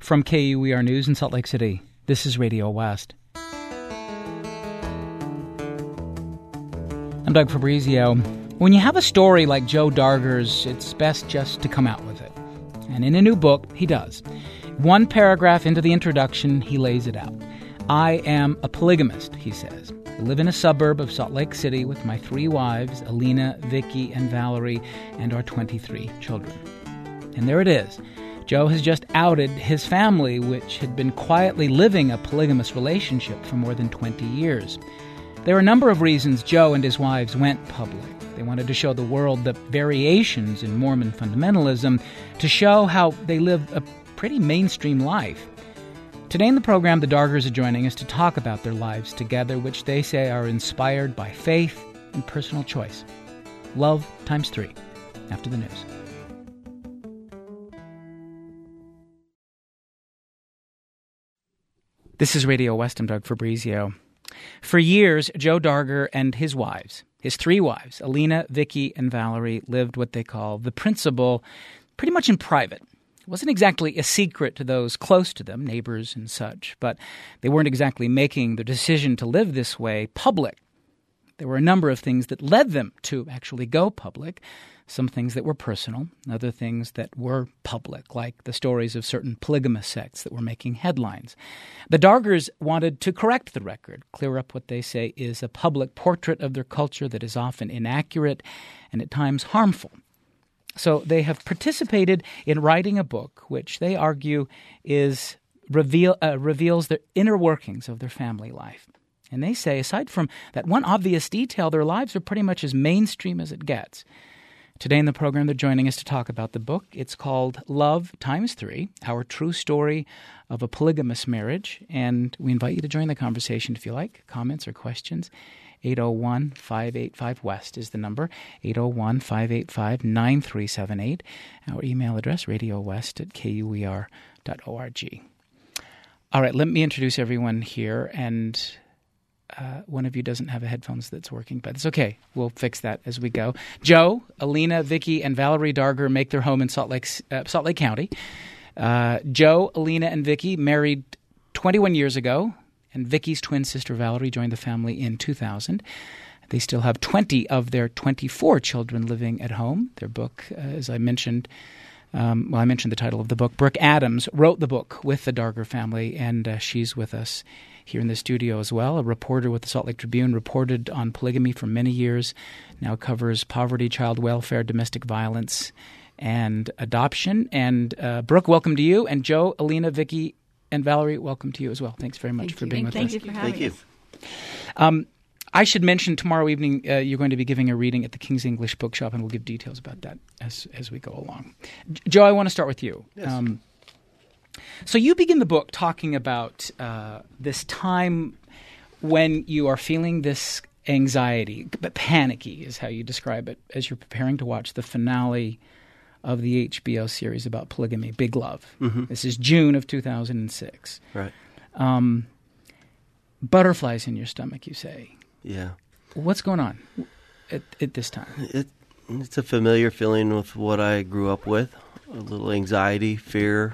From KUER News in Salt Lake City, this is Radio West. I'm Doug Fabrizio. When you have a story like Joe Darger's, it's best just to come out with it. And in a new book, he does. One paragraph into the introduction, he lays it out. I am a polygamist, he says. I live in a suburb of Salt Lake City with my 3 wives, Alina, Vicky, and Valerie, and our 23 children. And there it is. Joe has just outed his family, which had been quietly living a polygamous relationship for more than 20 years. There are a number of reasons Joe and his wives went public. They wanted to show the world the variations in Mormon fundamentalism, to show how they live a pretty mainstream life. Today in the program, the Dargers are joining us to talk about their lives together, which they say are inspired by faith and personal choice. Love times 3, after the news. This is Radio West. I'm Doug Fabrizio. For years, Joe Darger and his wives, his 3 wives, Alina, Vicky, and Valerie, lived what they call the principle pretty much in private. It wasn't exactly a secret to those close to them, neighbors and such, but they weren't exactly making the decision to live this way public. There were a number of things that led them to actually go public. Some things that were personal, other things that were public, like the stories of certain polygamous sects that were making headlines. The Dargers wanted to correct the record, clear up what they say is a public portrait of their culture that is often inaccurate and at times harmful. So they have participated in writing a book which they argue reveals the inner workings of their family life. And they say, aside from that one obvious detail, their lives are pretty much as mainstream as it gets. Today in the program, they're joining us to talk about the book. It's called Love times 3, Our True Story of a Polygamous Marriage. And we invite you to join the conversation if you like. Comments or questions. 801-585-WEST is the number. 801-585-9378. Our email address, radiowest@kuer.org. All right, let me introduce everyone here. And one of you doesn't have a headphones that's working, but it's okay. We'll fix that as we go. Joe, Alina, Vicky, and Valerie Darger make their home in Salt Lake County. Joe, Alina, and Vicky married 21 years ago, and Vicky's twin sister Valerie joined the family in 2000. They still have 20 of their 24 children living at home. Their book, as I mentioned, I mentioned the title of the book. Brooke Adams wrote the book with the Darger family, and she's with us here in the studio as well. A reporter with the Salt Lake Tribune, reported on polygamy for many years, now covers poverty, child welfare, domestic violence, and adoption. And Brooke, welcome to you. And Joe, Alina, Vicky, and Valerie, welcome to you as well. Thanks very much for being with us. Thank you for having us. I should mention tomorrow evening you're going to be giving a reading at the King's English Bookshop, and we'll give details about that as we go along. Joe, I want to start with you. Yes. So you begin the book talking about this time when you are feeling this anxiety, but panicky is how you describe it, as you're preparing to watch the finale of the HBO series about polygamy, Big Love. Mm-hmm. This is June of 2006. Right. Butterflies in your stomach, you say. Yeah. What's going on at this time? It's a familiar feeling with what I grew up with, a little anxiety, fear.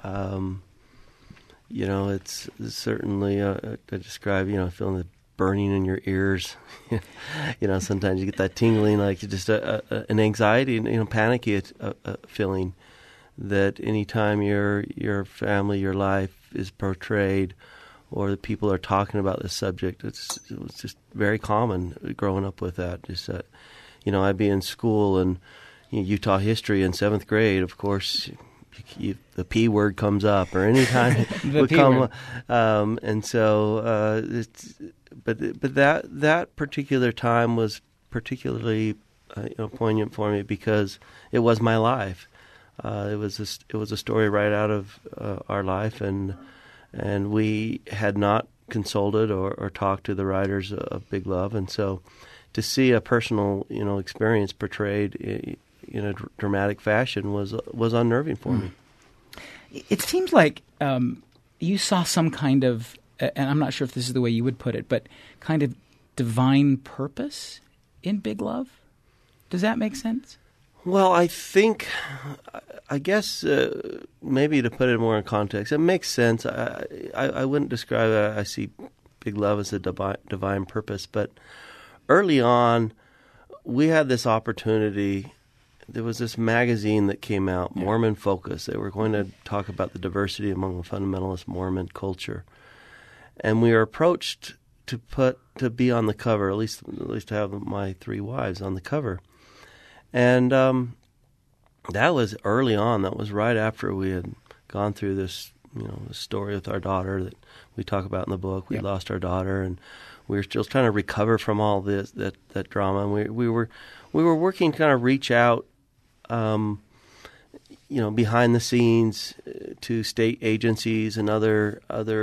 It's certainly, I describe, feeling the burning in your ears. Sometimes you get that tingling, like just an anxiety and, panicky feeling that anytime your family, your life is portrayed or the people are talking about this subject, it was just very common growing up with that. Just that, I'd be in school and Utah history in 7th grade, of course. The P word comes up, or any time it would come, and so but that particular time was particularly poignant for me because it was my life. It was a story right out of our life, and we had not consulted or talked to the writers of Big Love, and so to see a personal experience portrayed in a dramatic fashion was unnerving for me. It seems like you saw some kind of, and I'm not sure if this is the way you would put it, but kind of divine purpose in Big Love. Does that make sense? Well, I guess maybe to put it more in context, it makes sense. I wouldn't describe it. I see Big Love as a divine purpose, but early on, we had this opportunity. There was this magazine that came out, Mormon Focus. They were going to talk about the diversity among the fundamentalist Mormon culture, and we were approached to be on the cover, at least to have my three wives on the cover, and that was early on. That was right after we had gone through this, story with our daughter that we talk about in the book. We lost our daughter, and we were still trying to recover from all that drama. And we were working to kind of reach out, behind the scenes to state agencies and other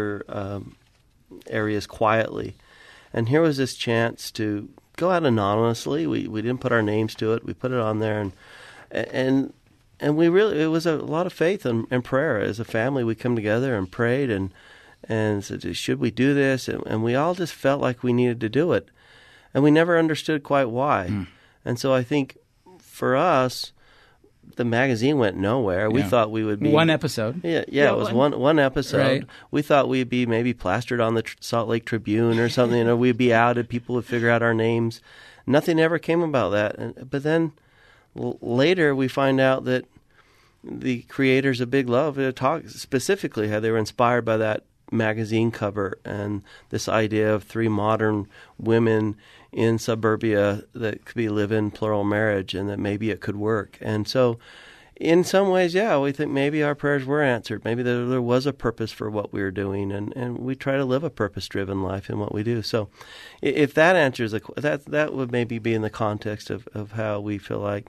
areas quietly. And here was this chance to go out anonymously. We didn't put our names to it. We put it on there, and we really, it was a lot of faith and prayer. As a family, we come together and prayed and said, should we do this? And we all just felt like we needed to do it. And we never understood quite why. And so I think for us, the magazine went nowhere. We thought we would be... One episode. Yeah, it was one episode. Right. We thought we'd be maybe plastered on the Salt Lake Tribune or something. We'd be outed. People would figure out our names. Nothing ever came about that. But then later we find out that the creators of Big Love talked specifically how they were inspired by that magazine cover and this idea of three modern women in suburbia that could be live in plural marriage and that maybe it could work. And so in some ways, we think maybe our prayers were answered. Maybe there was a purpose for what we were doing, and we try to live a purpose-driven life in what we do. So if that answers that would maybe be in the context of how we feel like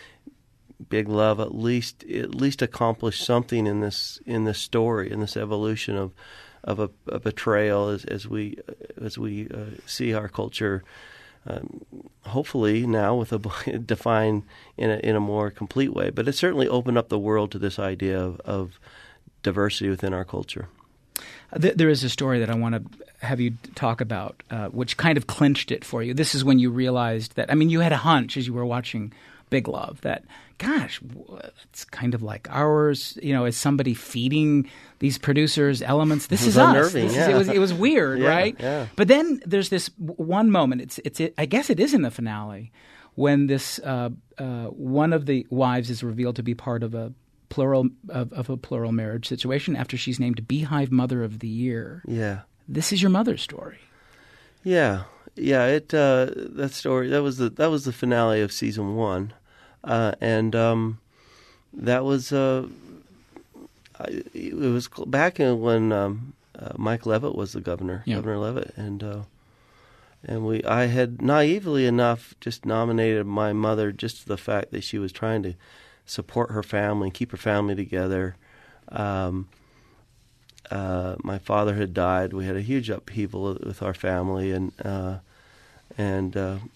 Big Love at least accomplished something in this story, in this evolution of a betrayal as we see our culture, hopefully now with defined in a more complete way. But it certainly opened up the world to this idea of diversity within our culture. There is a story that I want to have you talk about, which kind of clinched it for you. This is when you realized that, you had a hunch as you were watching Big Love that, gosh, it's kind of like ours, as somebody feeding these producers elements. This is us. It was weird, right? Yeah. But then there's this one moment. I guess it is in the finale when this one of the wives is revealed to be part of a plural marriage situation after she's named Beehive Mother of the Year. Yeah. This is your mother's story. Yeah. Yeah, that story, that was the finale of season 1. And that was it was back when Mike Leavitt was the governor, Governor Leavitt, and I had naively enough just nominated my mother just to the fact that she was trying to support her family and keep her family together. My father had died. We had a huge upheaval with our family, and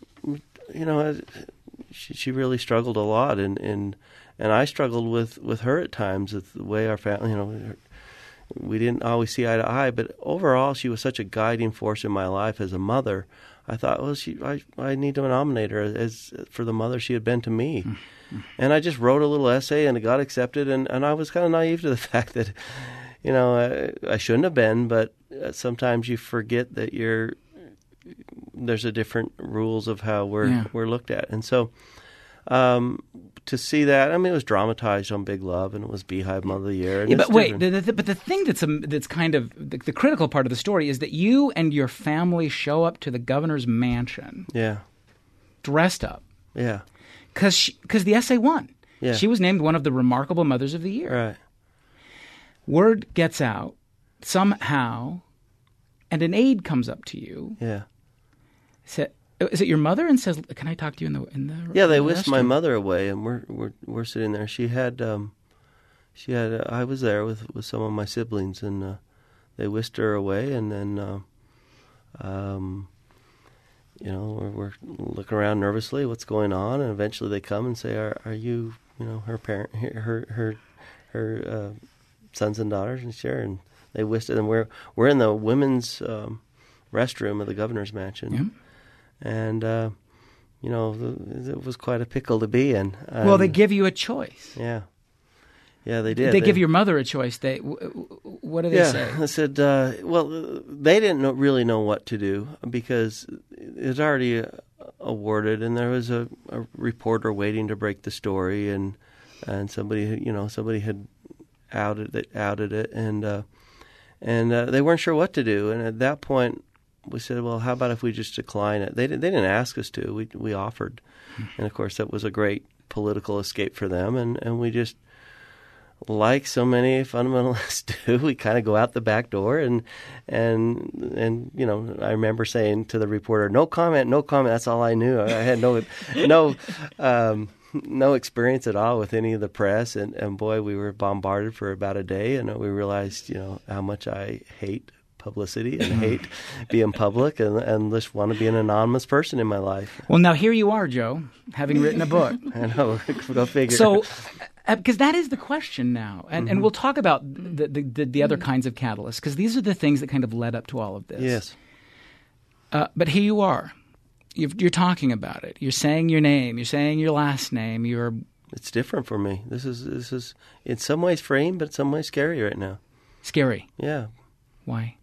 she really struggled a lot, and I struggled with her at times with the way our family, we didn't always see eye to eye, but overall she was such a guiding force in my life as a mother. I thought, well, I need to nominate her as for the mother she had been to me. And I just wrote a little essay, and it got accepted, and I was kind of naive to the fact that, I shouldn't have been, but sometimes you forget that there's a different rules of how we're looked at. And so to see that, it was dramatized on Big Love, and it was Beehive Mother of the Year. But wait, but the thing that's kind of the critical part of the story is that you and your family show up to the governor's mansion. Yeah. Dressed up. Yeah. Because the essay won. Yeah. She was named one of the remarkable mothers of the year. Right. Word gets out somehow, and an aide comes up to you. Yeah. Is it your mother? And says, "Can I talk to you in the?" Yeah, they whisked my mother away, and we're sitting there. She had I was there with some of my siblings, and they whisked her away, and then we're looking around nervously, what's going on, and eventually they come and say, "Are you her parent, her sons and daughters?" And sure, and they whisked it, and we're in the women's restroom of the governor's mansion. Yeah. And it was quite a pickle to be in. Well, they give you a choice. Yeah. Yeah, they did. They give your mother a choice. What do they say? They said, they didn't really know what to do because it was already awarded, and there was a reporter waiting to break the story, and somebody had outed it, and they weren't sure what to do. And at that point, we said, well, how about if we just decline it? They didn't ask us to. We offered, and of course that was a great political escape for them, and we just, like so many fundamentalists do, we kind of go out the back door, and I remember saying to the reporter, no comment. That's all I knew. I had no experience at all with any of the press, and boy, we were bombarded for about a day, and we realized how much I hate publicity and hate being public, and just want to be an anonymous person in my life. Well, now here you are, Joe, having written a book. I know, go figure. So, because that is the question now, and we'll talk about the other kinds of catalysts, because these are the things that kind of led up to all of this. Yes. But here you are. You're talking about it. You're saying your name. You're saying your last name. It's different for me. This is in some ways freeing, but in some ways scary right now. Scary? Yeah. Why?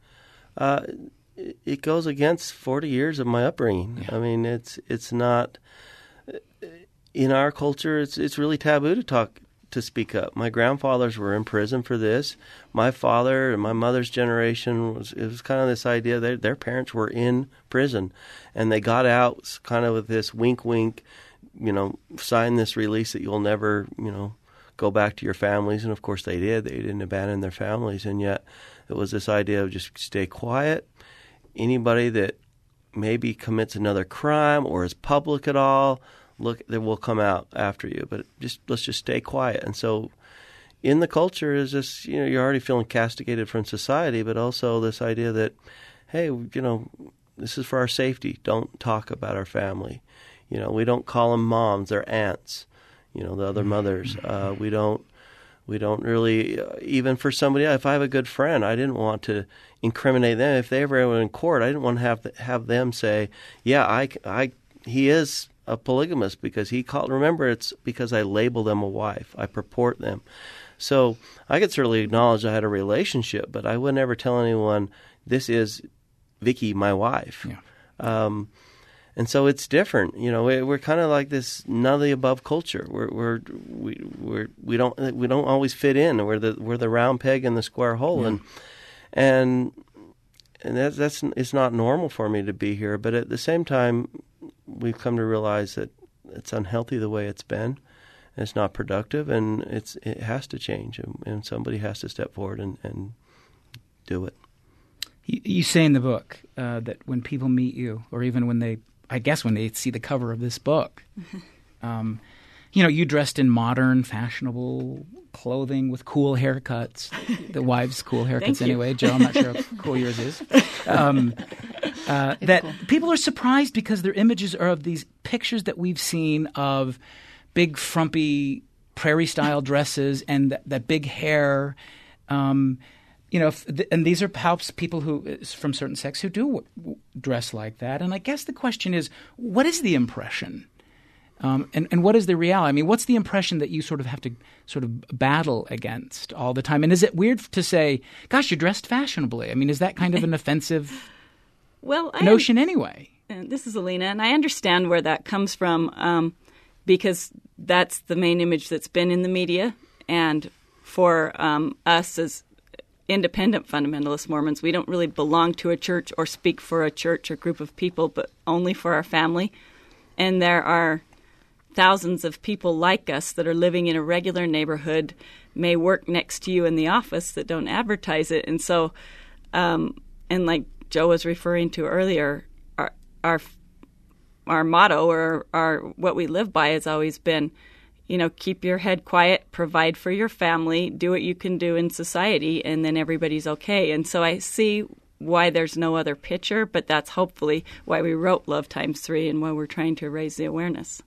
It goes against 40 years of my upbringing. Yeah. I mean, it's not in our culture. It's really taboo to speak up. My grandfathers were in prison for this. My father and my mother's generation was kind of this idea that their parents were in prison, and they got out kind of with this wink, sign this release that you'll never, go back to your families. And of course they did. They didn't abandon their families, and yet it was this idea of just stay quiet. Anybody that maybe commits another crime or is public at all, they will come out after you. But let's just stay quiet. And so in the culture is this, you're already feeling castigated from society, but also this idea that, hey, this is for our safety. Don't talk about our family. We don't call them moms, they're aunts, the other mothers. We don't really, even for somebody, if I have a good friend, I didn't want to incriminate them. If they ever were in court, I didn't want to have them say, yeah, he is a polygamist because he called. Remember, it's because I label them a wife. I purport them. So I could certainly acknowledge I had a relationship, but I would never tell anyone, this is Vicky, my wife. Yeah. And so it's different. We're kind of like this none of the above culture. We don't always fit in. We're the round peg in the square hole, yeah. and that's it's not normal for me to be here. But at the same time, we've come to realize that it's unhealthy the way it's been. And it's not productive, and it has to change, and somebody has to step forward and do it. You say in the book that when people meet you, or even when they see the cover of this book, you dressed in modern, fashionable clothing with cool haircuts. The wives' cool haircuts anyway. Joe, I'm not sure how cool yours is. That cool. People are surprised because their images are of these pictures that we've seen of big, frumpy, prairie-style dresses and that big hair. And these are perhaps people who, from certain sects, who do dress like that. And I guess the question is, what is the impression? And what is the reality? I mean, what's the impression that you sort of have to sort of battle against all the time? And is it weird to say, gosh, you're dressed fashionably? I mean, is that kind of an offensive notion anyway? This is Alina, and I understand where that comes from because that's the main image that's been in the media. And for us as independent fundamentalist Mormons, we don't really belong to a church or speak for a church or group of people, but only for our family. And there are thousands of people like us that are living in a regular neighborhood, may work next to you in the office, that don't advertise it. And so, and like Joe was referring to earlier, our motto or our what we live by has always been, keep your head quiet, provide for your family, do what you can do in society, and then everybody's okay. And so I see why there's no other picture, but that's hopefully why we wrote Love Times 3 and why we're trying to raise the awareness.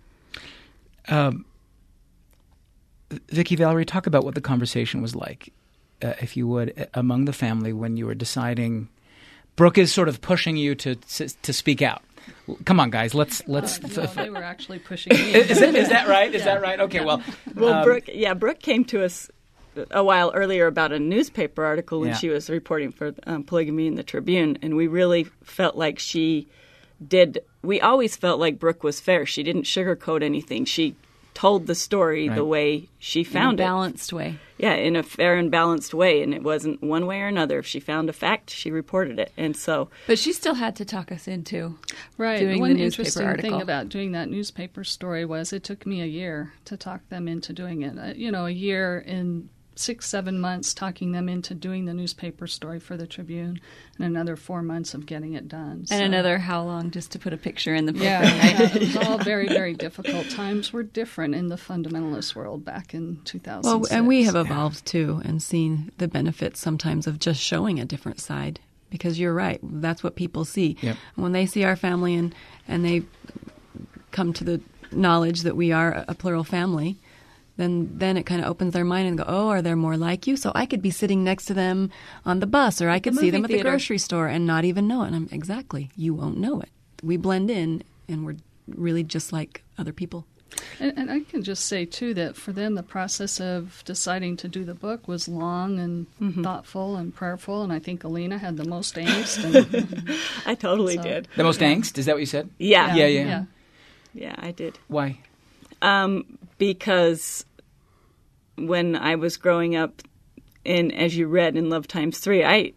Vicki, Valerie, talk about what the conversation was like, if you would, among the family when you were deciding. Brooke is sort of pushing you to speak out. Come on, guys. Let's. No, they were actually pushing me. Is that right? Is that right? Okay. Well, Brooke came to us a while earlier about a newspaper article when she was reporting for polygamy in the Tribune, and we really felt like she did. We always felt like Brooke was fair. She didn't sugarcoat anything. She told the story the way she found in a balanced way. Yeah, in a fair and balanced way, and it wasn't one way or another. If she found a fact, she reported it, and so. But she still had to talk us into doing the newspaper interesting article. thing about doing that newspaper story was it took me a year to talk them into doing it. A year in 6-7 months talking them into doing the newspaper story for the Tribune, and another 4 months of getting it done. And another how long just to put a picture in the paper. Yeah, it was all very, very difficult. Times were different in the fundamentalist world back in 2006. Well, and we have evolved too and seen the benefits sometimes of just showing a different side. Because you're right, that's what people see. Yep. When they see our family and they come to the knowledge that we are a plural family, then it kind of opens their mind and go, oh, are there more like you? So I could be sitting next to them on the bus, or I could see them at the grocery store and not even know it. And exactly, you won't know it. We blend in, and we're really just like other people. And I can just say, too, that for them, the process of deciding to do the book was long and thoughtful and prayerful, and I think Alina had the most angst. And, I totally did. The most angst? Is that what you said? Yeah. Yeah, I did. Why? Because when I was growing up, as you read in Love Times 3, I'm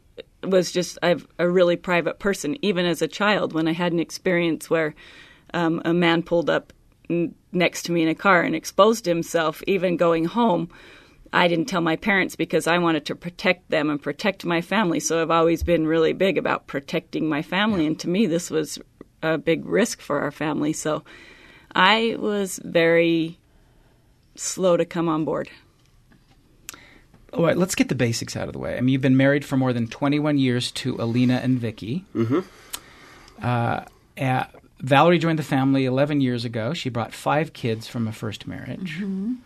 a really private person. Even as a child, when I had an experience where a man pulled up next to me in a car and exposed himself, even going home, I didn't tell my parents because I wanted to protect them and protect my family. So I've always been really big about protecting my family, and to me this was a big risk for our family. So I was very slow to come on board. All right, let's get the basics out of the way. I mean, you've been married for more than 21 years to Alina and Vicky. Valerie joined the family 11 years ago. She brought 5 kids from a first marriage.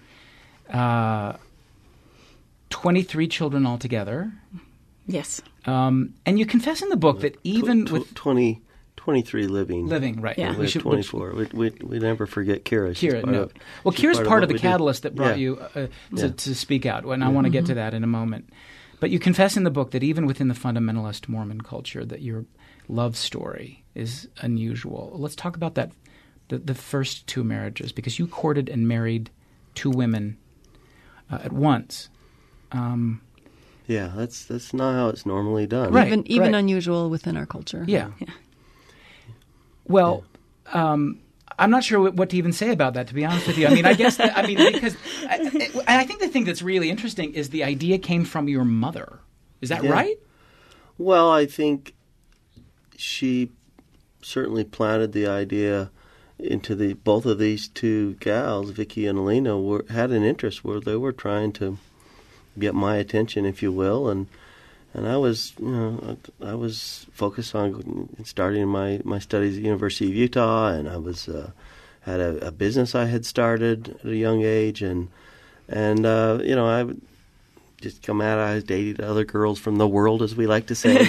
23 children altogether. Yes. And you confess in the book that even with 23 living. Living, right. Yeah. We have 24. We never forget Kira. Kira, no. Well, Kira's part of the catalyst that brought you to speak out, and I want to get to that in a moment. But you confess in the book that even within the fundamentalist Mormon culture that your love story is unusual. Let's talk about that, the first 2 marriages, because you courted and married 2 women at once. Yeah, that's not how it's normally done. Right. Even unusual within our culture. Yeah. Well, I'm not sure what to even say about that, to be honest with you. I mean, because I think the thing that's really interesting is the idea came from your mother. Is that right? Well, I think she certainly planted the idea into both of these 2 gals, Vicky and Alina, had an interest where they were trying to get my attention, if you will, and I was, I was focused on starting my studies at the University of Utah, and I was had a business I had started at a young age, and I would just come out. I was dating other girls from the world, as we like to say,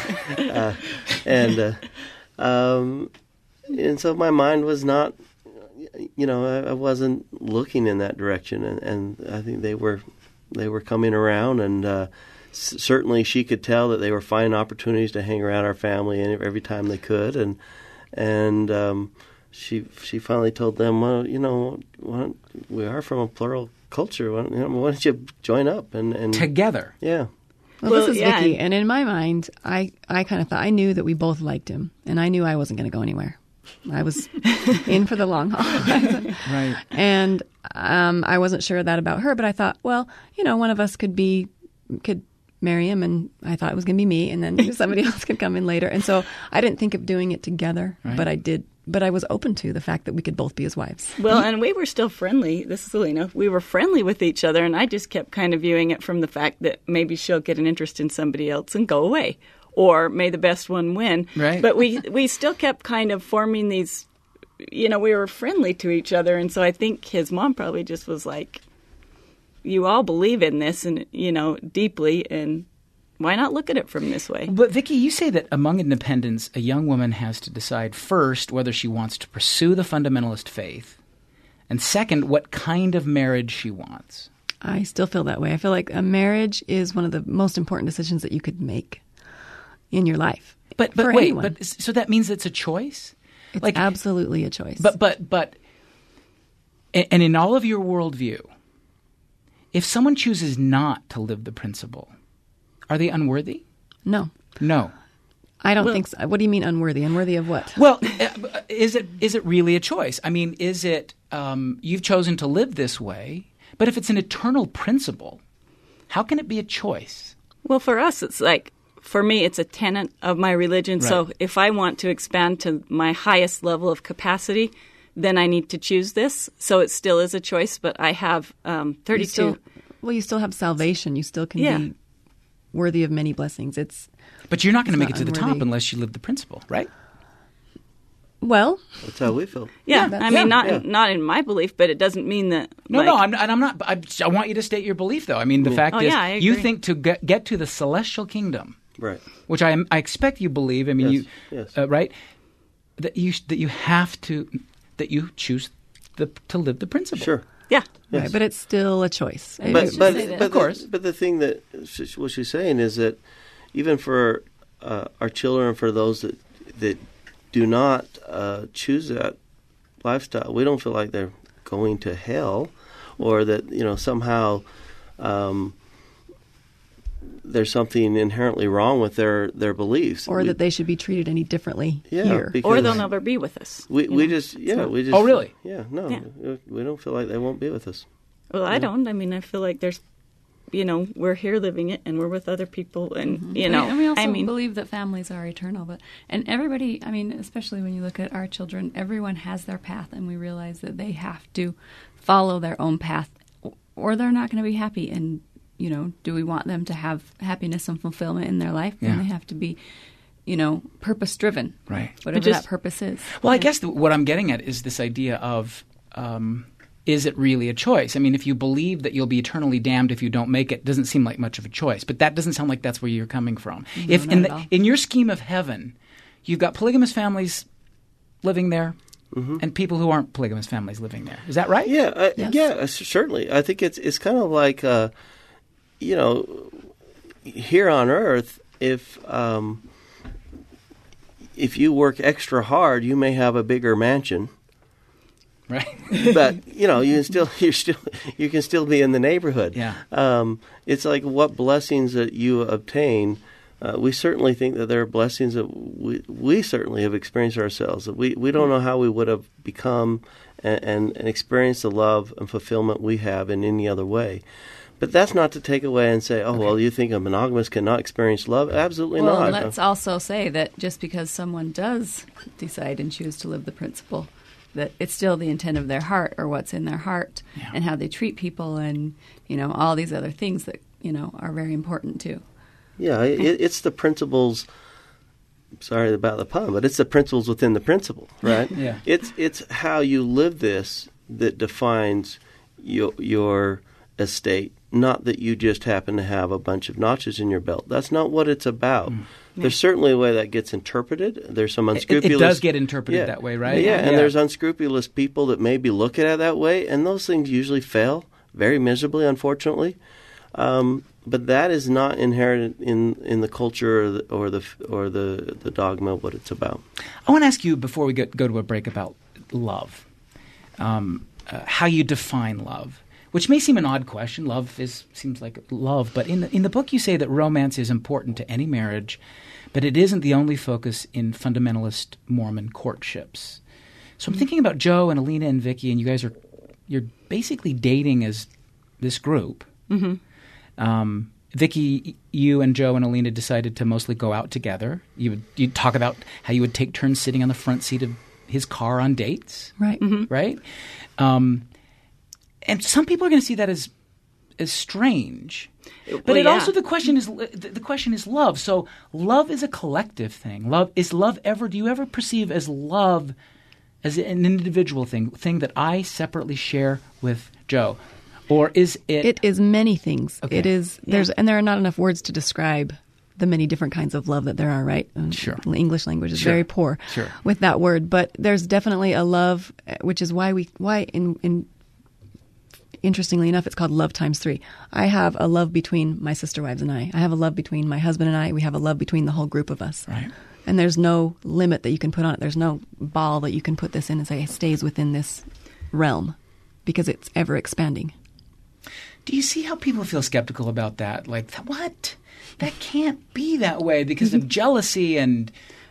and so my mind was not, I wasn't looking in that direction, and I think they were coming around, and certainly she could tell that they were finding opportunities to hang around our family every time they could, and she finally told them, well, we are from a plural culture. Why don't you join up and together? Yeah. Well, this is Vicky, and in my mind, I kind of thought, I knew that we both liked him, and I knew I wasn't going to go anywhere. I was in for the long haul. Right. And I wasn't sure of that about her, but I thought, well, one of us could marry him, and I thought it was going to be me, and then somebody else could come in later. And so I didn't think of doing it together, but I did. But I was open to the fact that we could both be his wives. Well, and we were still friendly. This is Alina. We were friendly with each other, and I just kept kind of viewing it from the fact that maybe she'll get an interest in somebody else and go away, or may the best one win. Right. But we still kept kind of forming these, we were friendly to each other, and so I think his mom probably just was like, you all believe in this, and, deeply, and why not look at it from this way? But Vicki, you say that among independents, a young woman has to decide first whether she wants to pursue the fundamentalist faith, and second, what kind of marriage she wants. I still feel that way. I feel like a marriage is one of the most important decisions that you could make in your life. But for wait, anyone. but so that means it's a choice? It's absolutely a choice. But and in all of your worldview, if someone chooses not to live the principle, are they unworthy? No. I don't think so. What do you mean unworthy? Unworthy of what? Well, is it really a choice? I mean, is it you've chosen to live this way, but if it's an eternal principle, how can it be a choice? Well, for us, it's like, for me, it's a tenet of my religion. Right. So if I want to expand to my highest level of capacity, then I need to choose this. So it still is a choice, but I have 32. You still have salvation. You still can be worthy of many blessings. But you're not going to make it not to the top unworthy. unless you live the principle, right? Well, That's how we feel. Yeah, Yeah, I mean, yeah. not in my belief, but it doesn't mean that. I'm not. I want you to state your belief, though. I mean, the fact is, I you agree. think to get to the celestial kingdom, Right. which I expect you believe. I mean, Yes. right? That you have to choose to live the principle. Sure. Yeah. right, but it's still a choice. Let's just say that. But Of course. But the thing that what she's saying is that even for our children, for those that do not choose that lifestyle, we don't feel like they're going to hell, or that somehow there's something inherently wrong with their beliefs, Or that they should be treated any differently Yeah, here. because- Or they'll never be with us. we just. Oh, really? Yeah, no, Yeah. we don't feel like they won't be with us. Well, I don't. I mean, I feel like there's, we're here living it, and we're with other people, and And we also I mean, believe that families are eternal. And everybody, I mean, especially when you look at our children, everyone has their path, and we realize that they have to follow their own path, or they're not going to be happy. And do we want them to have happiness and fulfillment in their life? Then Yeah. they have to be, purpose driven, Right. whatever that purpose is. Well, I guess what I'm getting at is this idea of is it really a choice? I mean, if you believe that you'll be eternally damned if you don't make it, doesn't seem like much of a choice. But that doesn't sound like that's where you're coming from. If not at all. in your scheme of heaven, you've got polygamous families living there and people who aren't polygamous families living there. Is that right? Yeah, Yes. yeah, certainly. I think it's kind of like here on Earth, if you work extra hard, you may have a bigger mansion. Right. But you can still be in the neighborhood. Yeah. It's like what blessings that you obtain. We certainly think that there are blessings that we certainly have experienced ourselves. That we don't know how we would have become and experienced the love and fulfillment we have in any other way. But that's not to take away and say, well, you think a monogamous cannot experience love? Absolutely Well, not. let's also say that just because someone does decide and choose to live the principle, that it's still the intent of their heart or what's in their heart and how they treat people and, all these other things that, are very important too. Yeah, it's the principles. Sorry about the pun, but it's the principles within the principle, right? Yeah. It's how you live this that defines your estate. Not that you just happen to have a bunch of notches in your belt. That's not what it's about. There's certainly a way that gets interpreted. There's some unscrupulous. It does get interpreted that way, right? Yeah, and there's unscrupulous people that maybe look at it that way, and those things usually fail very miserably, unfortunately. But that is not inherent in the culture or the dogma of what it's about. I want to ask you before we go to a break about love, how you define love, which may seem an odd question. Love seems like love, but in the book you say that romance is important to any marriage, but it isn't the only focus in fundamentalist Mormon courtships. So I'm thinking about Joe and Alina and Vicki, and you're basically dating as this group. Mm-hmm. Vicki, you and Joe and Alina decided to mostly go out together. You'd talk about how you would take turns sitting on the front seat of his car on dates, Right. Mm-hmm. right? And some people are going to see that as strange. But also the question is love. So love is a collective thing. Do you ever perceive as love as an individual thing that I separately share with Joe? Or is it? It is many things. Okay. It is. There are not enough words to describe the many different kinds of love that there are, right? Sure. The English language is Sure. very poor Sure. with that word, but there's definitely a love, which is why interestingly enough, it's called love times 3. I have a love between my sister wives and I. I have a love between my husband and I. We have a love between the whole group of us. Right. And there's no limit that you can put on it. There's no ball that you can put this in and say it stays within this realm, because it's ever expanding. Do you see how people feel skeptical about that? Like, what? That can't be that way because of jealousy and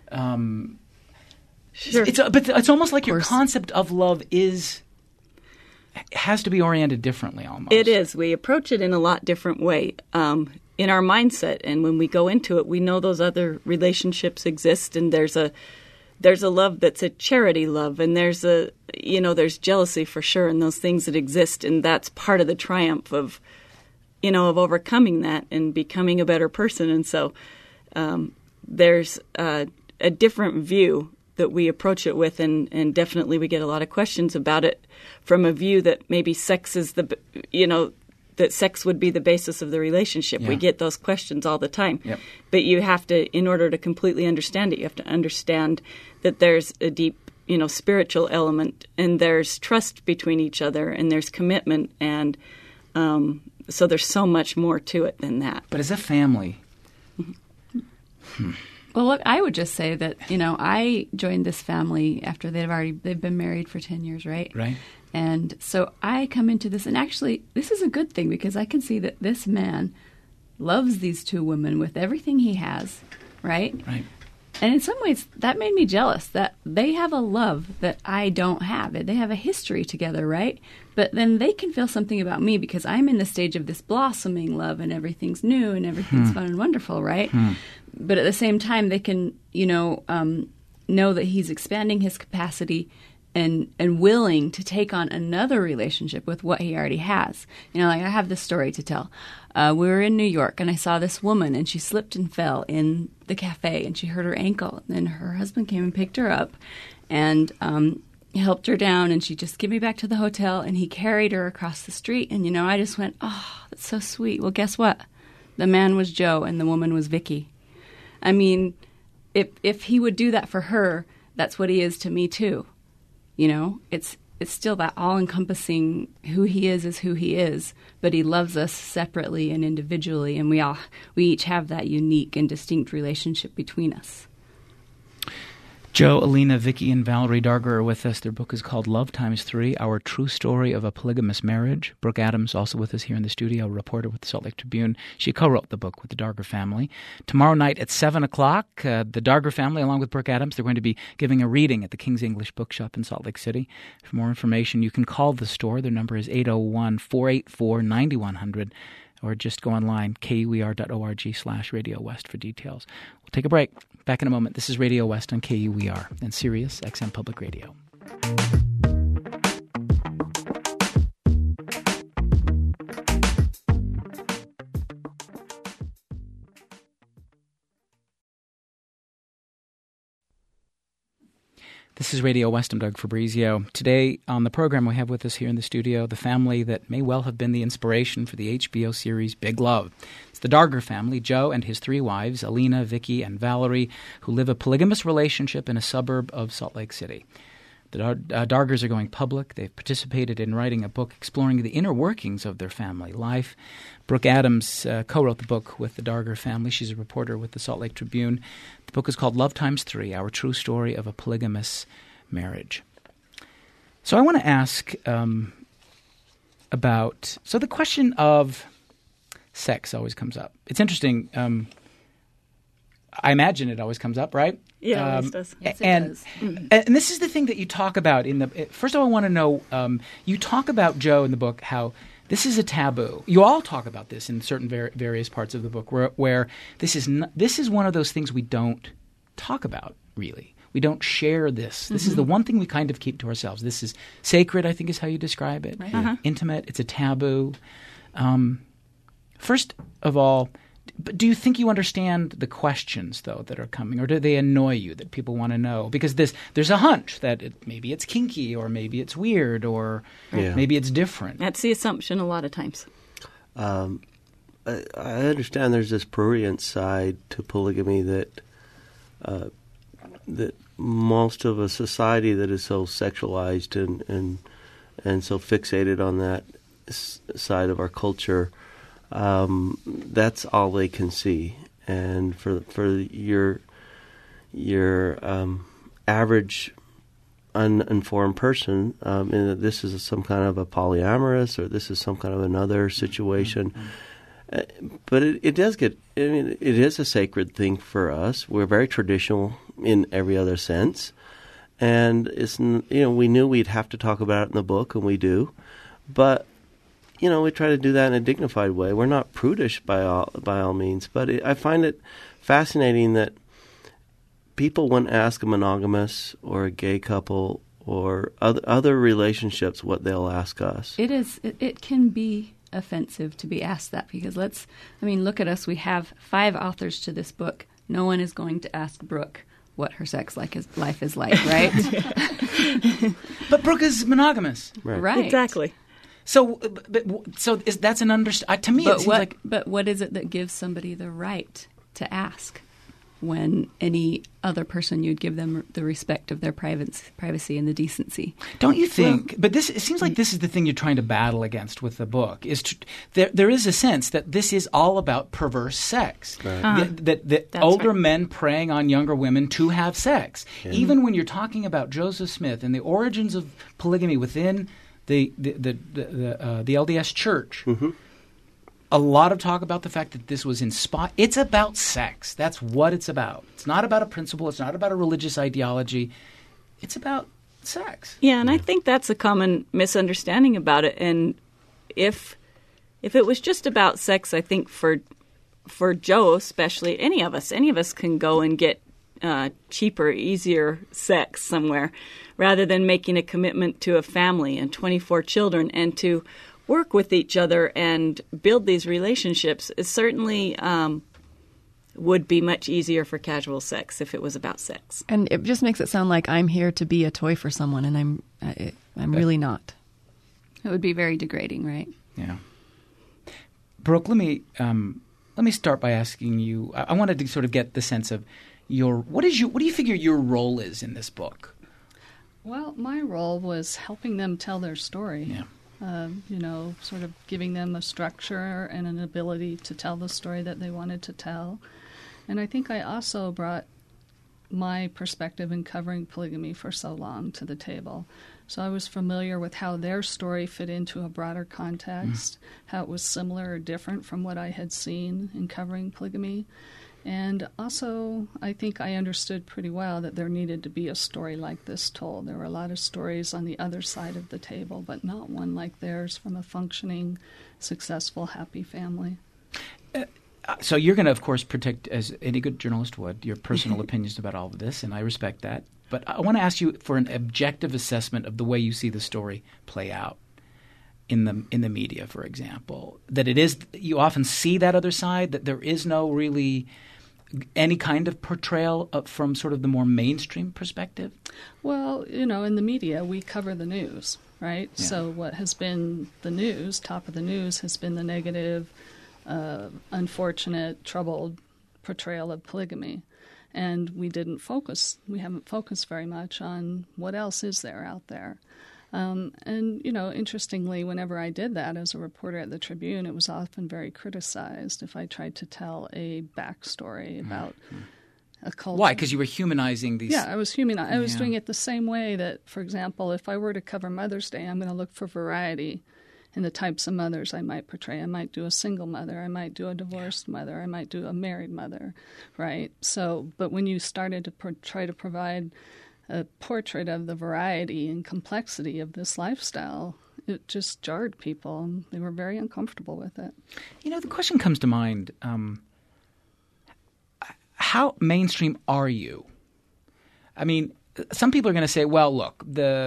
Sure. but it's almost like your course. concept of love has to be oriented differently almost. It is. We approach it in a lot different way in our mindset, and when we go into it, we know those other relationships exist, and there's a love that's a charity love, and there's jealousy for sure, and those things that exist, and that's part of the triumph of overcoming that and becoming a better person. And so there's a different view that we approach it with, and definitely we get a lot of questions about it from a view that maybe sex is that sex would be the basis of the relationship. Yeah. We get those questions all the time. Yep. But you have to, in order to completely understand it, you have to understand that there's a deep, spiritual element, and there's trust between each other, and there's commitment, and so there's so much more to it than that. But as a family, Well, look, I would just say that, I joined this family after they've been married for 10 years, right? right? And so I come into this, and actually, this is a good thing because I can see that this man loves these 2 women with everything he has, right? Right. And in some ways, that made me jealous that they have a love that I don't have. They have a history together, right? But then they can feel something about me because I'm in the stage of this blossoming love, and everything's new and everything's fun and wonderful, right? But at the same time, they can, know that he's expanding his capacity and willing to take on another relationship with what he already has. I have this story to tell. We were in New York, and I saw this woman, and she slipped and fell in the cafe, and she hurt her ankle. And her husband came and picked her up and helped her down, and she just gave me back to the hotel, and he carried her across the street. And, I just went, oh, that's so sweet. Well, guess what? The man was Joe, and the woman was Vicky. I mean, if he would do that for her, that's what he is to me, too. It's still that all-encompassing who he is who he is, but he loves us separately and individually, and we each have that unique and distinct relationship between us. Joe, Alina, Vicky, and Valerie Darger are with us. Their book is called Love Times 3, Our True Story of a Polygamous Marriage. Brooke Adams, also with us here in the studio, a reporter with the Salt Lake Tribune. She co-wrote the book with the Darger family. Tomorrow night at 7 o'clock, the Darger family, along with Brooke Adams, they're going to be giving a reading at the King's English Bookshop in Salt Lake City. For more information, you can call the store. Their number is 801-484-9100. Or just go online, kuer.org/Radio West for details. We'll take a break. Back in a moment. This is Radio West on KUER and Sirius XM Public Radio. This is Radio West. I'm Doug Fabrizio. Today on the program we have with us here in the studio the family that may well have been the inspiration for the HBO series Big Love. It's the Darger family, Joe and his 3 wives, Alina, Vicky, and Valerie, who live a polygamous relationship in a suburb of Salt Lake City. The Dargers are going public. They've participated in writing a book exploring the inner workings of their family life. Brooke Adams co-wrote the book with the Darger family. She's a reporter with the Salt Lake Tribune. The book is called Love Times 3, Our True Story of a Polygamous Marriage. So I want to ask about – so the question of sex always comes up. It's interesting. I imagine it always comes up, right? Yeah, it always does. Yes, it and, does. And this is the thing that you talk about in the – first of all, I want to know you talk about, Joe, in the book, how this is a taboo. You all talk about this in certain various parts of the book where this is one of those things we don't talk about, really. We don't share this. This is the one thing we kind of keep to ourselves. This is sacred, I think is how you describe it. Right. Intimate. It's a taboo. First of all, do you think you understand the questions, though, that are coming? Or do they annoy you that people want to know? Because there's a hunch that maybe it's kinky or maybe it's weird or maybe it's different. That's the assumption a lot of times. I understand there's this prurient side to polygamy that most of a society that is so sexualized and so fixated on that side of our culture, that's all they can see. And for your average uninformed person, in that this is some kind of a polyamorous or this is some kind of another situation. But it does get, I mean, it is a sacred thing for us. We're very traditional in every other sense. And it's, we knew we'd have to talk about it in the book, and we do. But, we try to do that in a dignified way. We're not prudish by all means. But I find it fascinating that people, when ask a monogamous or a gay couple or other relationships, what they'll ask us. It can be offensive to be asked that, because look at us. We have 5 authors to this book. No one is going to ask Brooke what her sex life is like, right? But Brooke is monogamous. Right. Exactly. So that's an to me, it seems like... But what is it that gives somebody the right to ask when any other person, you'd give them the respect of their privacy and the decency? Don't you think? But it seems like this is the thing you're trying to battle against with the book. There is a sense that this is all about perverse sex. Right. That older right. men preying on younger women to have sex. Yeah. Even when you're talking about Joseph Smith and the origins of polygamy within the LDS Church. Mm-hmm. A lot of talk about the fact that this was inspired. It's about sex. That's what it's about. It's not about a principle. It's not about a religious ideology. It's about sex. Yeah, and I think that's a common misunderstanding about it. And if it was just about sex, I think for Joe especially, any of us can go and get cheaper, easier sex somewhere, rather than making a commitment to a family and 24 children and to work with each other and build these relationships. It certainly would be much easier for casual sex if it was about sex. And it just makes it sound like I'm here to be a toy for someone, and I'm really not. It would be very degrading, right? Yeah. Brooke, let me start by asking you. I wanted to sort of get the sense of what do you figure your role is in this book? Well, my role was helping them tell their story. Yeah. Sort of giving them a structure and an ability to tell the story that they wanted to tell. And I think I also brought my perspective in covering polygamy for so long to the table. So I was familiar with how their story fit into a broader context, how it was similar or different from what I had seen in covering polygamy. And also, I think I understood pretty well that there needed to be a story like this told. There were a lot of stories on the other side of the table, but not one like theirs from a functioning, successful, happy family. So you're going to, of course, protect, as any good journalist would, your personal opinions about all of this, and I respect that. But I want to ask you for an objective assessment of the way you see the story play out in the media, for example. That it is, you often see that other side, that there is no really any kind of portrayal from sort of the more mainstream perspective? Well, in the media, we cover the news, right? Yeah. So what has been the news, top of the news, has been the negative, unfortunate, troubled portrayal of polygamy. And we haven't focused very much on what else is there out there. Interestingly, whenever I did that as a reporter at the Tribune, it was often very criticized if I tried to tell a backstory about a culture. Why? Because you were humanizing these... Yeah, I was I was doing it the same way that, for example, if I were to cover Mother's Day, I'm going to look for variety in the types of mothers I might portray. I might do a single mother. I might do a divorced mother. I might do a married mother, right? So, but when you started to try to provide a portrait of the variety and complexity of this lifestyle, it just jarred people, and they were very uncomfortable with it. The question comes to mind, how mainstream are you? I mean, some people are going to say, well, look,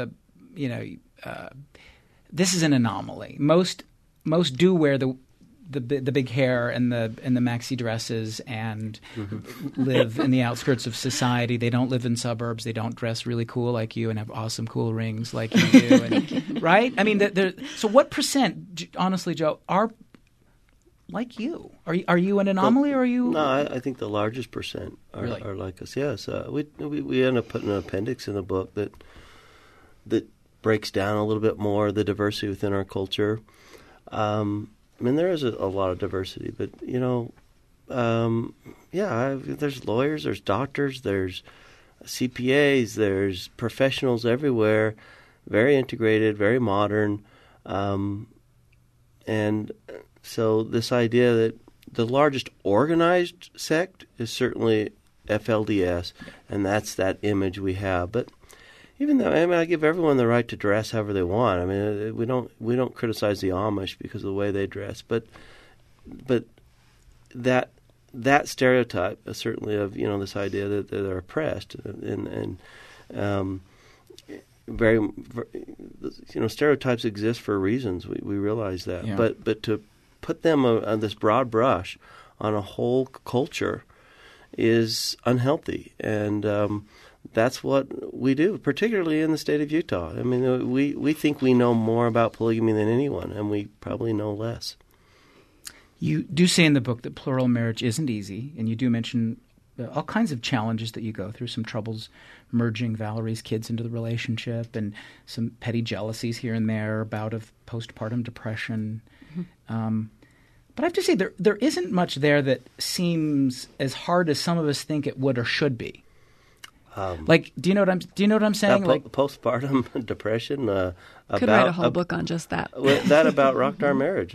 this is an anomaly. Most do wear the big hair and the maxi dresses and live in the outskirts of society. They don't live in suburbs. They don't dress really cool like you and have awesome cool rings like you do. And, right? I mean, so what percent, honestly, Joe, like you. Are you an anomaly, or are you? No, I think the largest percent are like us. Yes, we end up putting an appendix in the book that breaks down a little bit more the diversity within our culture. I mean, there is a lot of diversity, but there's lawyers, there's doctors, there's CPAs, there's professionals everywhere, very integrated, very modern, and so this idea that the largest organized sect is certainly FLDS, and that's that image we have. But even though I give everyone the right to dress however they want. I mean, we don't criticize the Amish because of the way they dress, but that stereotype certainly of this idea that they're oppressed and very stereotypes exist for reasons. We realize that, yeah. but to put them on this broad brush on a whole culture is unhealthy, and that's what we do, particularly in the state of Utah. I mean, we think we know more about polygamy than anyone, and we probably know less. You do say in the book that plural marriage isn't easy, and you do mention all kinds of challenges that you go through, some troubles merging Valerie's kids into the relationship, and some petty jealousies here and there, a bout of postpartum depression. Mm-hmm. But I have to say, there isn't much there that seems as hard as some of us think it would or should be. Do you know what I'm saying? Postpartum depression. Could write a whole book on just that. That about rocked our marriage.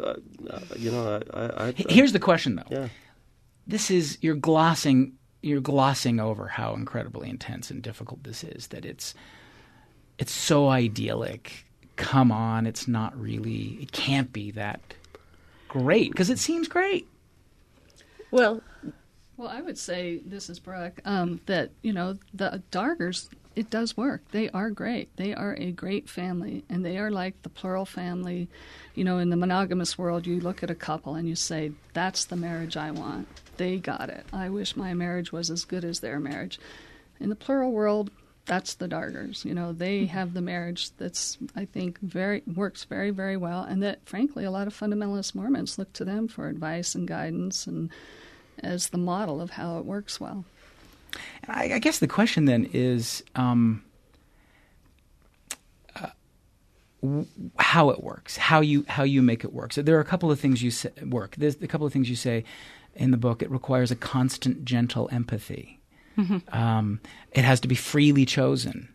Here's the question, though. Yeah. This is you're glossing over how incredibly intense and difficult this is. That it's so idyllic. Come on, it's not really. It can't be that great because it seems great. Well, I would say, this is Brooke, that, the Dargers, it does work. They are great. They are a great family, and they are like the plural family. In the monogamous world, you look at a couple and you say, that's the marriage I want. They got it. I wish my marriage was as good as their marriage. In the plural world, that's the Dargers. They have the marriage that's, I think, works very, very well, and that, frankly, a lot of fundamentalist Mormons look to them for advice and guidance and as the model of how it works well. I guess the question then is how it works, how you make it work. So there are a couple of things you say work. There's a couple of things you say in the book. It requires a constant, gentle empathy. Mm-hmm. It has to be freely chosen.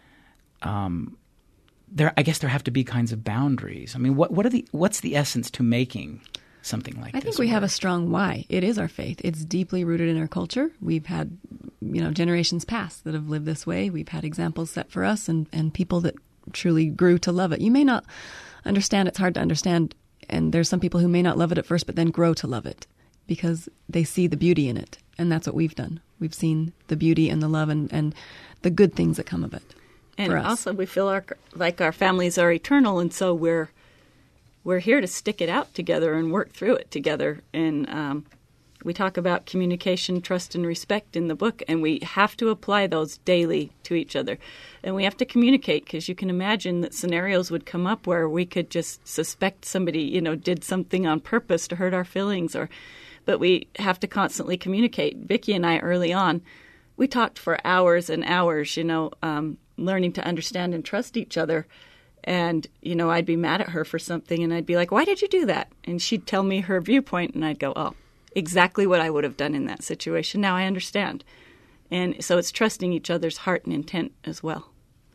I guess there have to be kinds of boundaries. I mean, what's the essence to making something like this? I think we have a strong why. It is our faith. It's deeply rooted in our culture. We've had, generations past that have lived this way. We've had examples set for us and people that truly grew to love it. You may not understand. It's hard to understand. And there's some people who may not love it at first, but then grow to love it because they see the beauty in it. And that's what we've done. We've seen the beauty and the love and the good things that come of it. And also we feel like our families are eternal, and so we're here to stick it out together and work through it together. And we talk about communication, trust, and respect in the book, and we have to apply those daily to each other. And we have to communicate, because you can imagine that scenarios would come up where we could just suspect somebody, did something on purpose to hurt our feelings. But we have to constantly communicate. Vicki and I, early on, we talked for hours and hours, learning to understand and trust each other. And, I'd be mad at her for something, and I'd be like, why did you do that? And she'd tell me her viewpoint, and I'd go, oh, exactly what I would have done in that situation. Now I understand. And so it's trusting each other's heart and intent as well.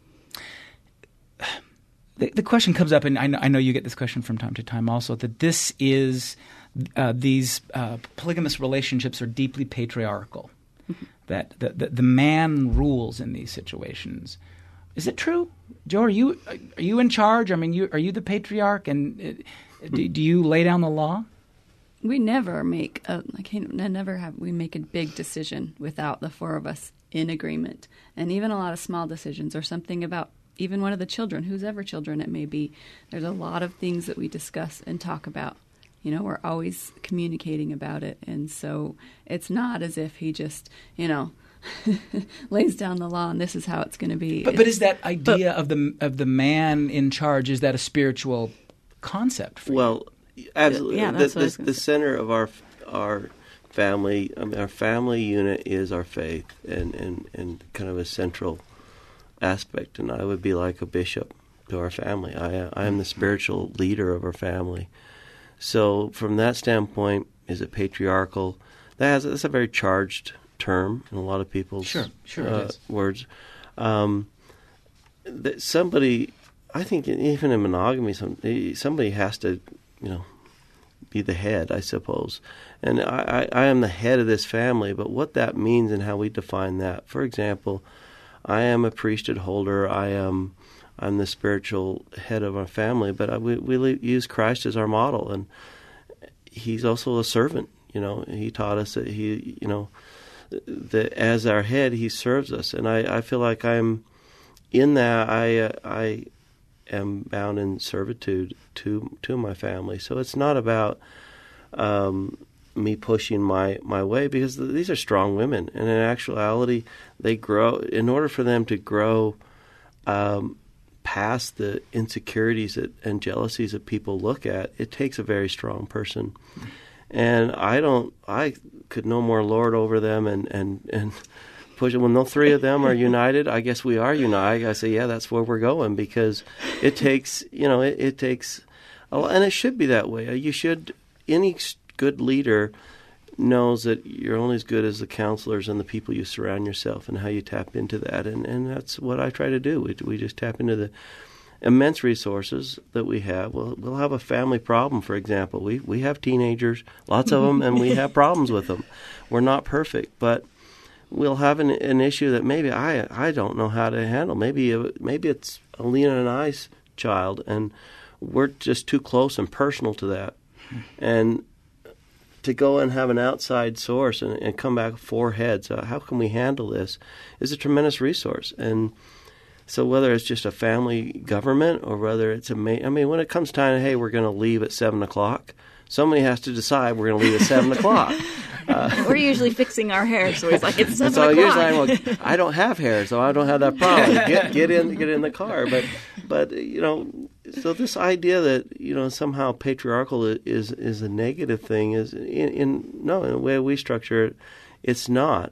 The question comes up, and I know you get this question from time to time also, that this is these polygamous relationships are deeply patriarchal, mm-hmm. that the man rules in these situations. Is it true, Joe? Are you in charge? I mean, are you the patriarch, and do you lay down the law? We never make we make a big decision without the four of us in agreement, and even a lot of small decisions or something about even one of the children, whose ever children it may be. There's a lot of things that we discuss and talk about. We're always communicating about it, and so it's not as if he just lays down the law and this is how it's going to be. But is that idea of the man in charge, is that a spiritual concept for you? Well, Absolutely. Yeah, that's what I was the gonna say. center of our family, our family unit is our faith and kind of a central aspect. And I would be like a bishop to our family. I am the spiritual leader of our family. So from that standpoint, is it patriarchal? That's a very charged term in a lot of people's Sure, it is. words. That somebody, I think, even in monogamy, somebody has to, be the head, I suppose. And I am the head of this family, but what that means and how we define that. For example, I am a priesthood holder. I'm the spiritual head of our family, but we use Christ as our model, and he's also a servant. He taught us that that as our head, he serves us, and I feel like I'm in that. I am bound in servitude to my family. So it's not about me pushing my way, because these are strong women, and in actuality, they grow. In order for them to grow past the insecurities and jealousies that people look at, it takes a very strong person. And I could no more lord over them and push it. When the three of them are united, I guess we are united. I say, yeah, that's where we're going, because it takes, it takes, and it should be that way. Any good leader knows that you're only as good as the counselors and the people you surround yourself, and how you tap into that. And that's what I try to do. We just tap into the immense resources that we have. We'll have a family problem, for example. We have teenagers, lots of them, and we have problems with them. We're not perfect, but we'll have an issue that maybe I don't know how to handle. Maybe it's Alina and I's child, and we're just too close and personal to that. And to go and have an outside source and come back with four heads, how can we handle this, is a tremendous resource. And so whether it's just a family government or whether it's when it comes time, hey, we're going to leave at 7 o'clock, somebody has to decide we're going to leave at 7 o'clock. We're usually fixing our hair, so it's like, it's 7 so o'clock. Usually I don't have hair, so I don't have that problem. Get in the car. But so this idea that somehow patriarchal is a negative thing is in the way we structure it, it's not.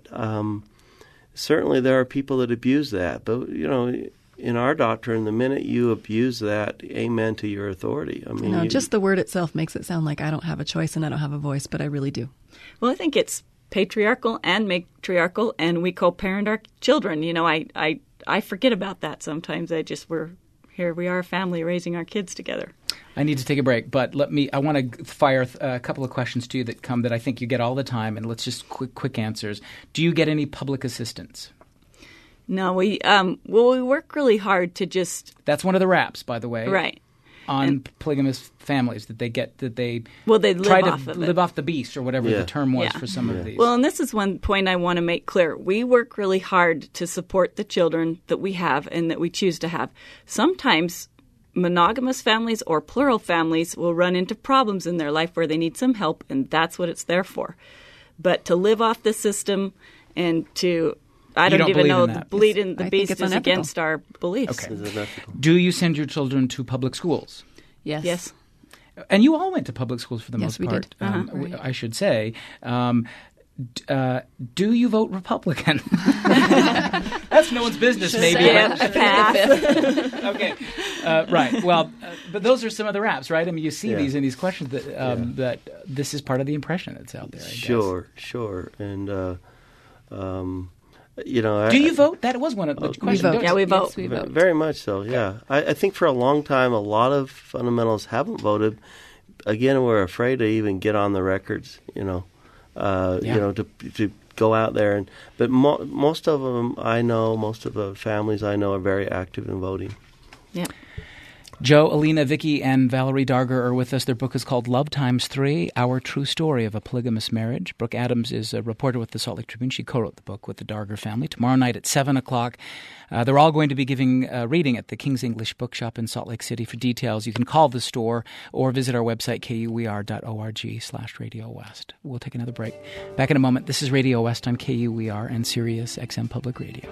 Certainly there are people that abuse that, but in our doctrine, the minute you abuse that, amen to your authority. Just the word itself makes it sound like I don't have a choice and I don't have a voice, but I really do. Well, I think it's patriarchal and matriarchal, and we co-parent our children. I forget about that sometimes. Here we are, a family raising our kids together. I need to take a break, but I want to fire a couple of questions to you that I think you get all the time, and let's just quick answers. Do you get any public assistance? No, we work really hard to just... That's one of the raps, by the way. Right. On polygamous families, they live off the beast, or whatever the term was for some of these. Well, and this is one point I want to make clear. We work really hard to support the children that we have and that we choose to have. Sometimes monogamous families or plural families will run into problems in their life where they need some help, and that's what it's there for. But to live off the system and to... I don't even know, bleed in the beast is against our beliefs. Okay. Do you send your children to public schools? Yes. And you all went to public schools for the most part. Yes, we did. I should say. Do you vote Republican? That's no one's business, maybe. Okay. Right. Well, but those are some of the raps, right? You see these in these questions that this is part of the impression that's out there, I guess. Sure. And... do you vote? That was one of the questions. We vote. Yeah, we vote. Yes, we vote. Very much so, yeah. I think for a long time, a lot of fundamentalists haven't voted. Again, we're afraid to even get on the records, to go out there. But most of them I know, most of the families I know are very active in voting. Yeah. Joe, Alina, Vicky, and Valerie Darger are with us. Their book is called Love Times 3, Our True Story of a Polygamous Marriage. Brooke Adams is a reporter with the Salt Lake Tribune. She co-wrote the book with the Darger family. Tomorrow night at 7 o'clock, they're all going to be giving a reading at the King's English Bookshop in Salt Lake City. For details, you can call the store or visit our website, kuer.org/Radio West. We'll take another break. Back in a moment. This is Radio West on KUER and Sirius XM Public Radio.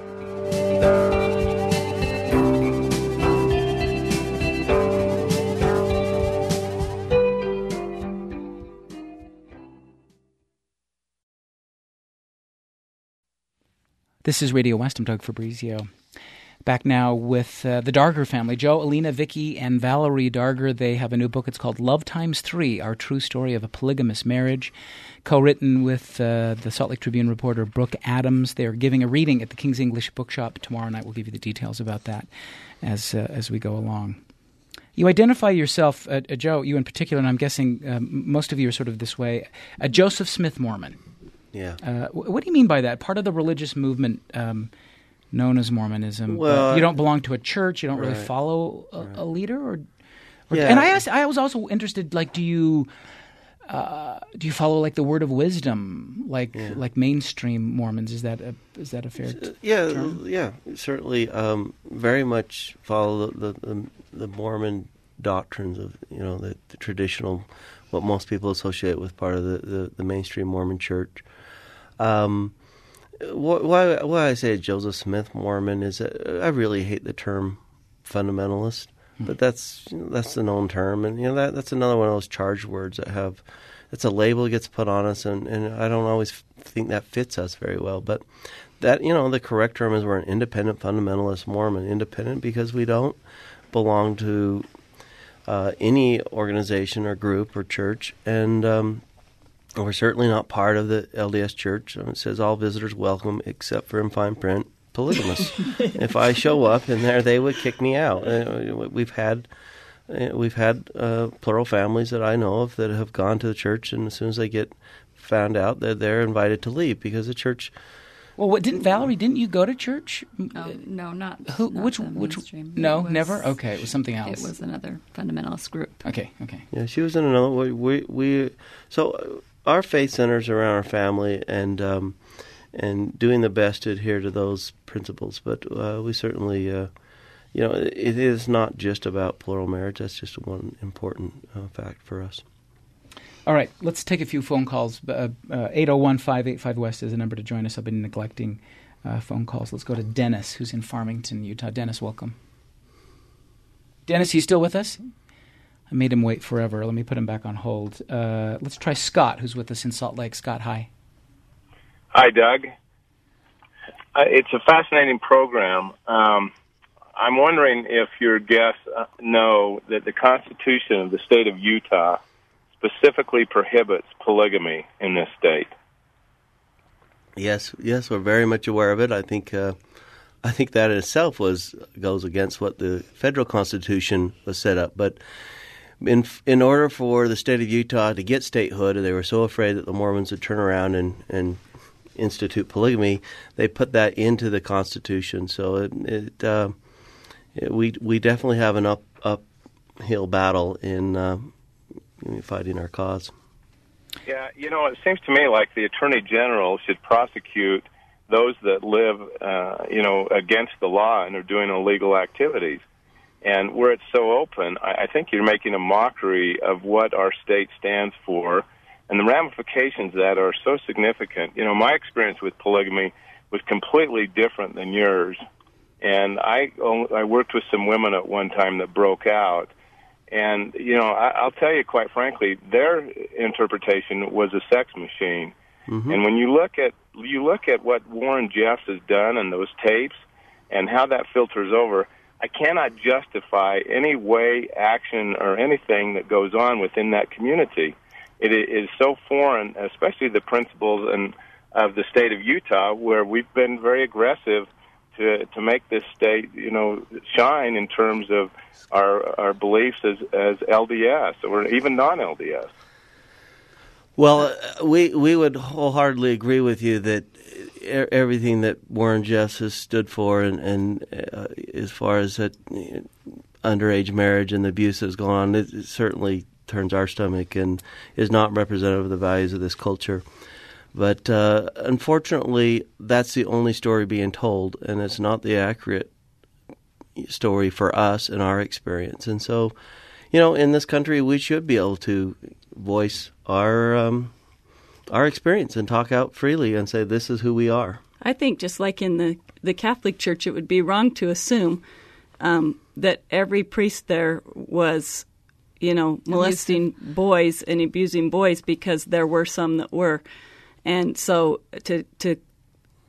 This is Radio West. I'm Doug Fabrizio. Back now with the Darger family, Joe, Alina, Vicky, and Valerie Darger. They have a new book. It's called Love Times 3, Our True Story of a Polygamous Marriage, co-written with the Salt Lake Tribune reporter Brooke Adams. They're giving a reading at the King's English Bookshop tomorrow night. We'll give you the details about that as we go along. You identify yourself, Joe, you in particular, and I'm guessing most of you are sort of this way, a Joseph Smith Mormon. Yeah. What do you mean by that? Part of the religious movement known as Mormonism. Well, you don't belong to a church. You don't really follow a leader, or yeah. And I was also interested. Like, do you follow like the Word of Wisdom, like mainstream Mormons? Is that a fair term? Yeah, certainly. Very much follow the Mormon doctrines of the traditional, what most people associate with part of the mainstream Mormon church. Why I say Joseph Smith Mormon is that I really hate the term fundamentalist, but that's the known term, and that's another one of those charged words that have it's a label that gets put on us, and I don't always think that fits us very well. But that the correct term is we're an independent fundamentalist Mormon, independent because we don't belong to any organization or group or church, and we're certainly not part of the LDS Church. It says all visitors welcome, except for in fine print, polygamous. If I show up in there, they would kick me out. We've had plural families that I know of that have gone to the church, and as soon as they get found out, they're invited to leave because the church. Well, didn't you go to church? No, not who. Not which mainstream. No, never. Okay, it was something else. It was another fundamentalist group. Okay. Yeah, she was in another. So our faith centers around our family and doing the best to adhere to those principles. But we certainly, it is not just about plural marriage. That's just one important fact for us. All right, let's take a few phone calls. 801-585-WEST is the number to join us. I've been neglecting phone calls. Let's go to Dennis, who's in Farmington, Utah. Dennis, welcome. Dennis, you still with us? I made him wait forever. Let me put him back on hold. Let's try Scott, who's with us in Salt Lake. Scott, hi. Hi, Doug. It's a fascinating program. I'm wondering if your guests know that the Constitution of the state of Utah specifically prohibits polygamy in this state. Yes, we're very much aware of it. I think that in itself goes against what the federal Constitution was set up. But in order for the state of Utah to get statehood, they were so afraid that the Mormons would turn around and institute polygamy, they put that into the Constitution. So we definitely have an uphill battle in fighting our cause. Yeah, it seems to me like the Attorney General should prosecute those that live, against the law and are doing illegal activities. And where it's so open, I think you're making a mockery of what our state stands for and the ramifications that are so significant. My experience with polygamy was completely different than yours. And I worked with some women at one time that broke out. And, I'll tell you quite frankly, their interpretation was a sex machine. Mm-hmm. And when you look at what Warren Jeffs has done and those tapes and how that filters over, I cannot justify any way, action, or anything that goes on within that community. It is so foreign, especially the principles of the state of Utah, where we've been very aggressive to make this state, shine in terms of our beliefs as LDS or even non-LDS. Well, we would wholeheartedly agree with you that everything that Warren Jeffs has stood for, and as far as that underage marriage and the abuse that's going on, it certainly turns our stomach and is not representative of the values of this culture. But unfortunately, that's the only story being told, and it's not the accurate story for us in our experience. And so, in this country, we should be able to voice our experience and talk out freely and say this is who we are. I think just like in the Catholic Church, it would be wrong to assume that every priest there was, molesting boys and abusing boys, because there were some that were. And so to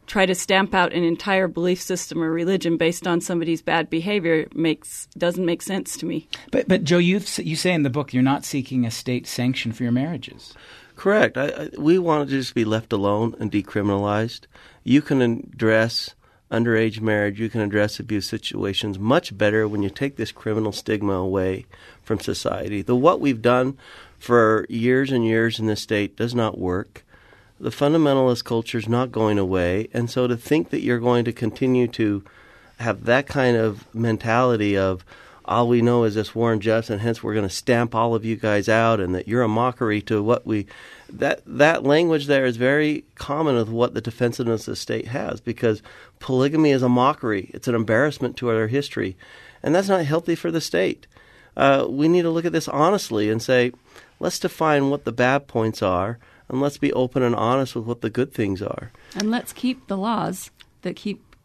try to stamp out an entire belief system or religion based on somebody's bad behavior doesn't make sense to me. But Joe, you say in the book you're not seeking a state sanction for your marriages. Correct. We want to just be left alone and decriminalized. You can address underage marriage, you can address abuse situations much better when you take this criminal stigma away from society. What we've done for years and years in this state does not work. The fundamentalist culture is not going away, and so to think that you're going to continue to have that kind of mentality of all we know is this war and justice, and hence we're going to stamp all of you guys out, and that you're a mockery to what we that language there is very common with what the defensiveness of the state has, because polygamy is a mockery. It's an embarrassment to our history, and that's not healthy for the state. We need to look at this honestly and say, let's define what the bad points are, and let's be open and honest with what the good things are. And let's keep the laws that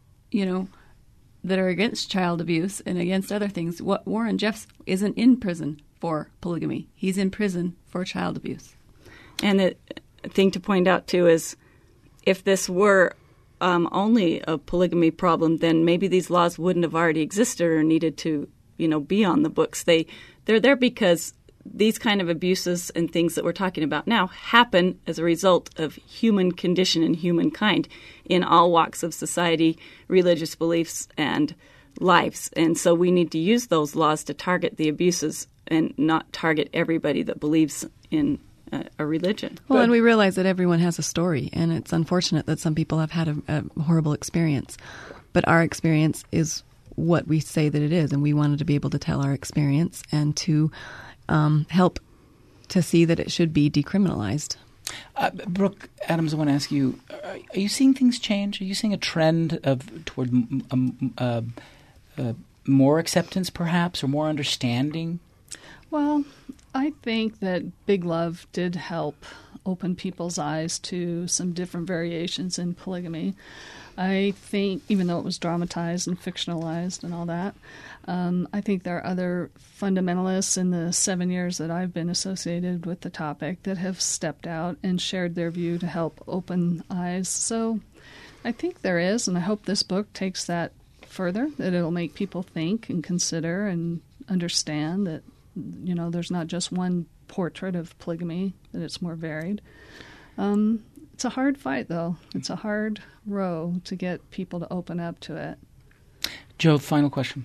that are against child abuse and against other things. Warren Jeffs isn't in prison for polygamy. He's in prison for child abuse. And the thing to point out, too, is if this were only a polygamy problem, then maybe these laws wouldn't have already existed or needed to, be on the books. They're there because these kind of abuses and things that we're talking about now happen as a result of human condition and humankind in all walks of society, religious beliefs, and lives. And so we need to use those laws to target the abuses and not target everybody that believes in a religion. Well, and we realize that everyone has a story, and it's unfortunate that some people have had a horrible experience. But our experience is what we say that it is, and we wanted to be able to tell our experience and to help to see that it should be decriminalized. Brooke Adams, I want to ask you, are you seeing things change? Are you seeing a trend toward more acceptance, perhaps, or more understanding? Well, I think that Big Love did help open people's eyes to some different variations in polygamy. I think, even though it was dramatized and fictionalized and all that, I think there are other fundamentalists in the 7 years that I've been associated with the topic that have stepped out and shared their view to help open eyes. So I think there is, and I hope this book takes that further, that it'll make people think and consider and understand that, there's not just one portrait of polygamy, that it's more varied. It's a hard fight, though. It's a hard row to get people to open up to it. Joe, final question.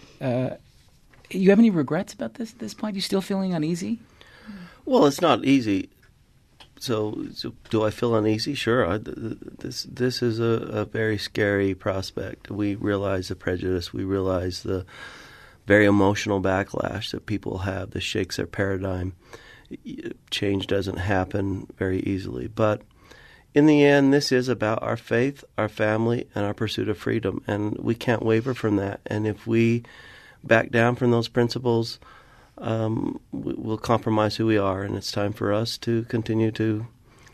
You have any regrets about this point? You still feeling uneasy? Well, it's not easy. So do I feel uneasy? Sure. This is a very scary prospect. We realize the prejudice. We realize the very emotional backlash that people have. This shakes their paradigm. Change doesn't happen very easily. But in the end, this is about our faith, our family, and our pursuit of freedom. And we can't waver from that. And if we back down from those principles, we'll compromise who we are. And it's time for us to continue to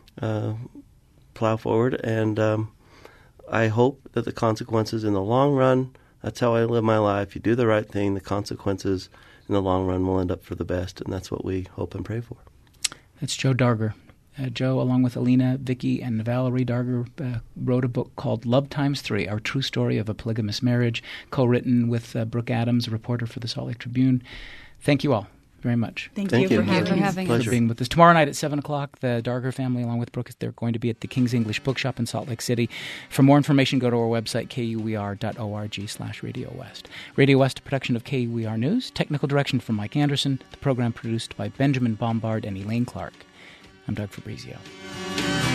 plow forward. And I hope that the consequences in the long run, that's how I live my life. You do the right thing, the consequences in the long run will end up for the best. And that's what we hope and pray for. That's Joe Darger. Joe, along with Alina, Vicky, and Valerie Darger, wrote a book called Love Times 3, Our True Story of a Polygamous Marriage, co-written with Brooke Adams, a reporter for the Salt Lake Tribune. Thank you all very much. Thank you for having us. For being with us. Tomorrow night at 7 o'clock, the Darger family, along with Brooke, they're going to be at the King's English Bookshop in Salt Lake City. For more information, go to our website, kuer.org/Radio West. Radio West, a production of KUER News. Technical direction from Mike Anderson. The program produced by Benjamin Bombard and Elaine Clark. I'm Doug Fabrizio.